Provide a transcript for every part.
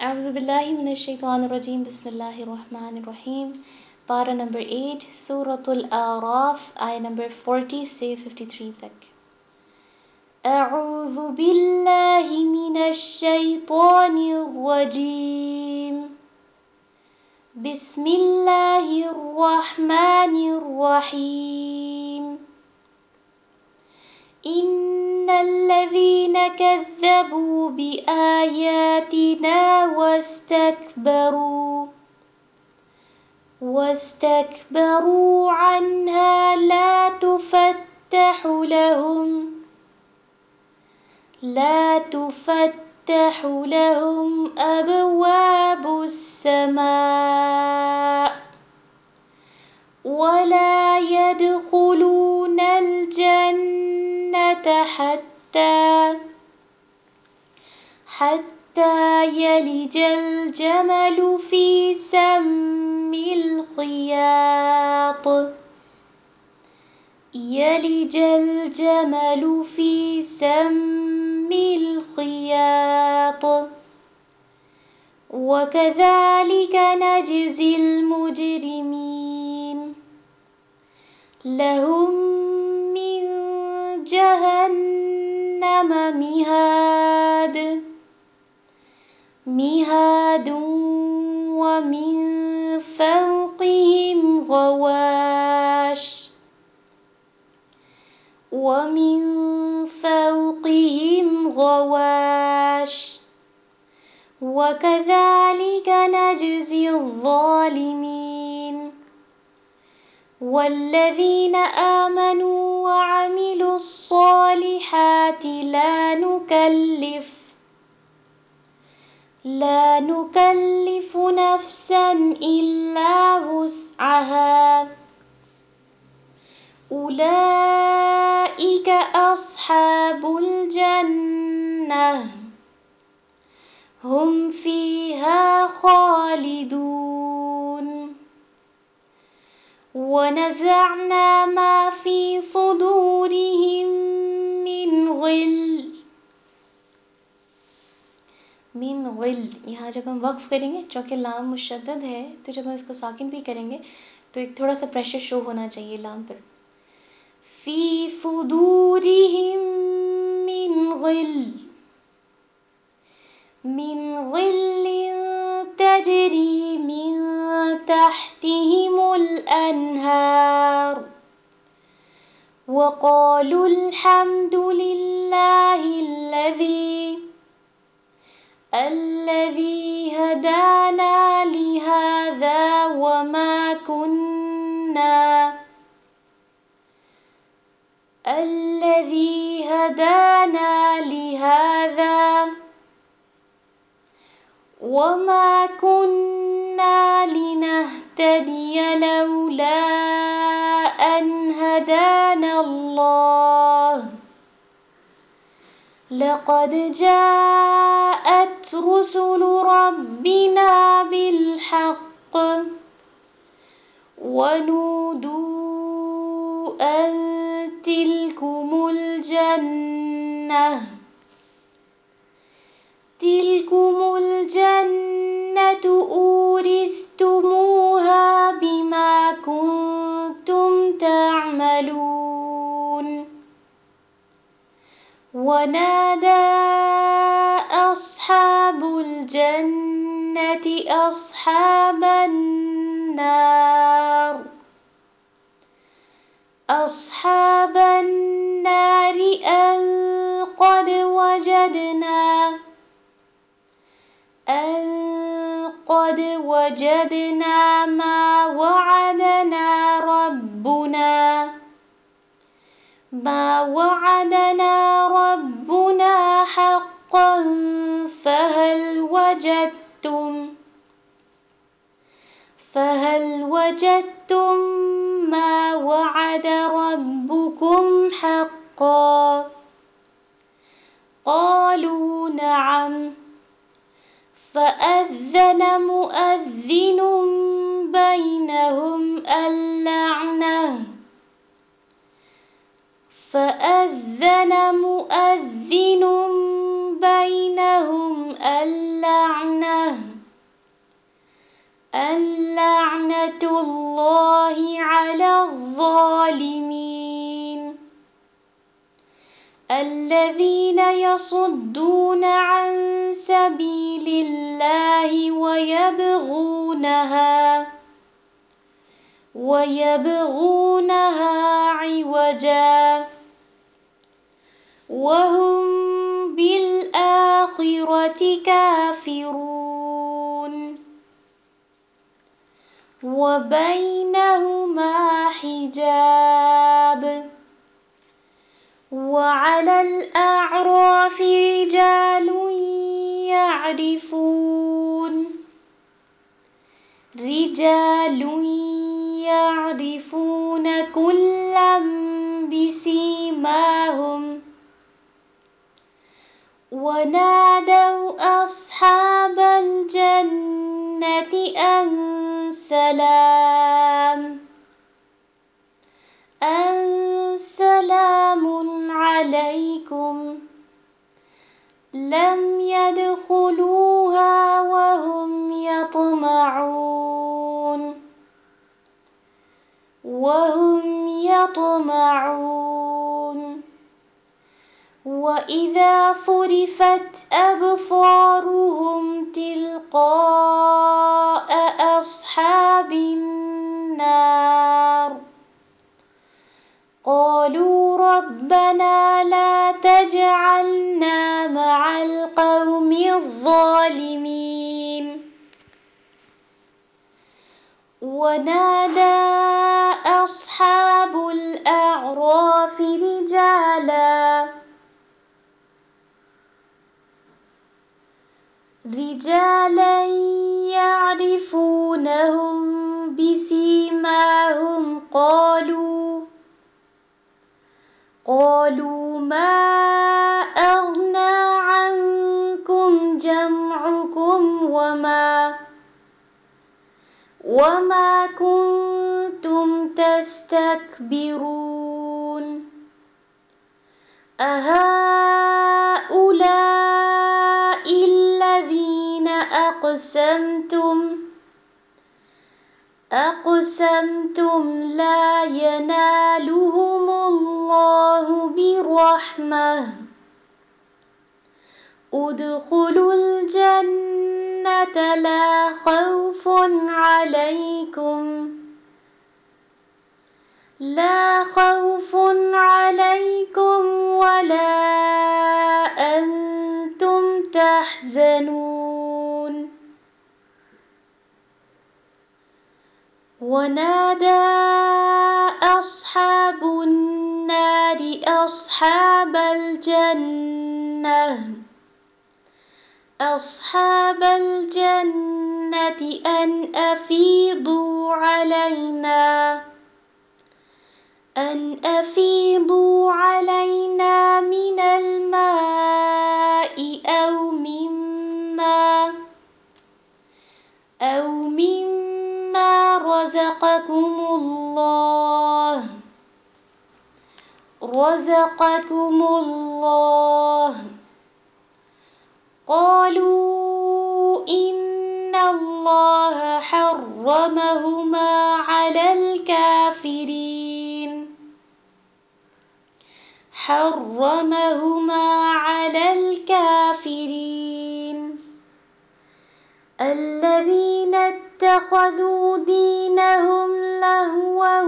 أعوذ بالله من الشيطان الرجيم بسم الله الرحمن الرحيم. Para number 8 Suratul A'raf ayah number 40 से 53 तक. أعوذ بالله من الشيطان الرجيم بسم الله الرحمن الرحيم. إن الذين كذبوا بآياتنا واستكبروا عنها لا تفتح لهم أبواب السماء ولا يدخلون الجنة حتى يلج الجمل في سم الخياط وكذلك نجزي المجرمين. لهم من جهنم مهاد ومن فوقهم غواش وكذلك نجزي الظالمين. والذين آمنوا وعملوا الصالحات لا نكلف نفسا إلا وسعها أولئك أصحاب الجنة هم فيها خالدون. ونزعنا ما في صدورهم من غल यहाँ जब हम वक्फ करेंगे चूँकि लाम मुशद्दद है तो जब हम इसको साकिन भी करेंगे तो एक थोड़ा सा प्रेशर शो होना चाहिए लाम पर. फ़ी सुदूरिहिम من غل تجري من تحتهم الأنهار وقالوا الحمد لله الذي هدانا لهذا وما كنا لنهتدي لولا أن هدانا الله لقد جاءت رسل ربنا بالحق ونودوا أن تلكم الجنة أورثتموها بما كنتم تعملون. ونادى أصحاب الجنة أصحاب النار أن قد وجدنا ما وعدنا ربنا حقا فهل وجدتم ما وعد ربكم حقا قالوا نعم فأذن مؤذن بينهم اللعنة الله على الظالمين الذين يصدون عن سبيل الله ويبغونها عوجا وهم بالآخرة كافرون وبينهما حجاب وعلى الأعراف رجال يعرفون كلا بسيماهم ونادوا أصحاب الجنة أن سلام عليكم لم يدخلوها وهم يطمعون وإذا صرفت أبصارهم تلقاء أصحاب النار قالوا ربنا لا تجعلنا مع القوم الظالمين ونادى أصحاب الأعراف رجالا يعرفونهم بسيماهم قالوا ما أغنى عنكم جمعكم وما كنتم تستكبرون أهؤلاء الذين أقسمتم لا ينالهم الله برحمة ادخلوا الجنة لا خوف عليكم ولا أنتم تحزنون ونادى أصحاب النار أصحاب الجنة أن أفيضوا علينا من الماء أو مما رزقكم الله قالوا إن الله حرمهما على الكافرين الذين اتخذوا دينهم لهوا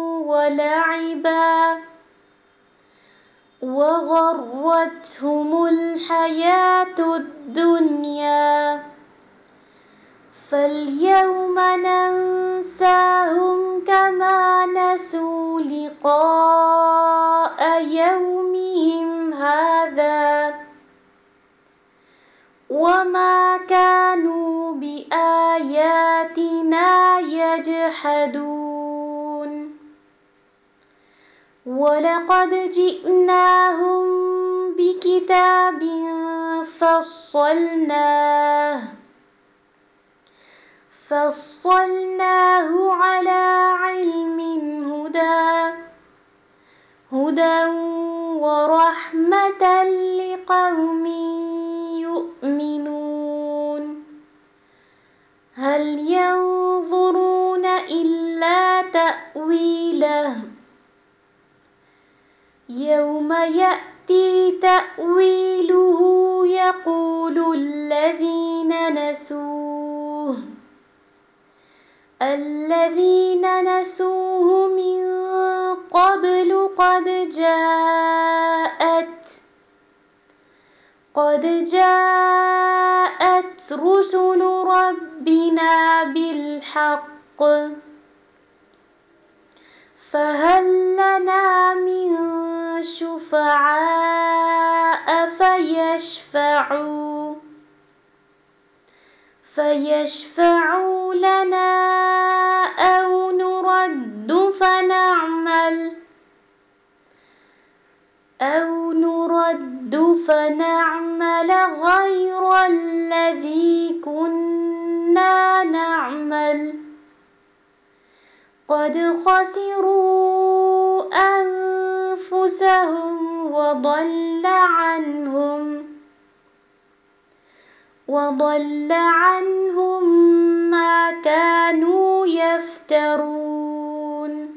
ولعبا وغرتهم الحياة الدنيا فاليوم ننساهم كما نسوا لقاء يومهم هذا وما كانوا بآياتنا يجحدون ولقد جئناهم بكتاب فصلناه على علم هدى ورحمة لقوم يؤمنون نسوه من قبل قد جاءت رسل ربنا بالحق فهل لنا من شفعاء فيشفعوا لنا أو نرد فنعمل غير الذي كنا نعمل قد خسروا أنفسهم وضل عنهم ما كانوا يفترون.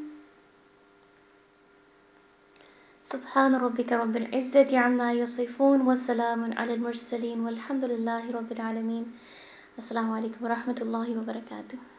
سبحان ربك رب العزة عما يصفون وسلام على المرسلين والحمد لله رب العالمين. السلام عليكم ورحمة الله وبركاته.